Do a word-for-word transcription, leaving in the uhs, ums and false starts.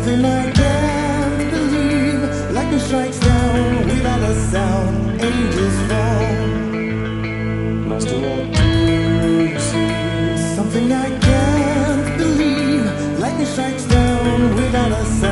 Something I can't believe. Lightning strikes down without a sound. Angels fall. Master, what do you see? Something I can't believe. Lightning strikes down without a sound.